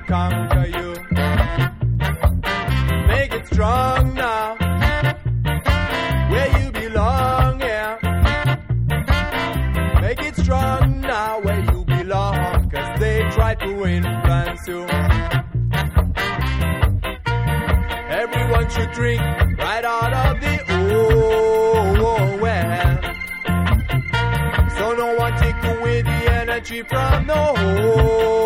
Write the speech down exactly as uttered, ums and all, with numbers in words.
conquer you. Make it strong now, where you belong, yeah. Make it strong now, where you belong, cause they try to influence you. Everyone should drink right out of the oh well. So no one take away the energy from the whole.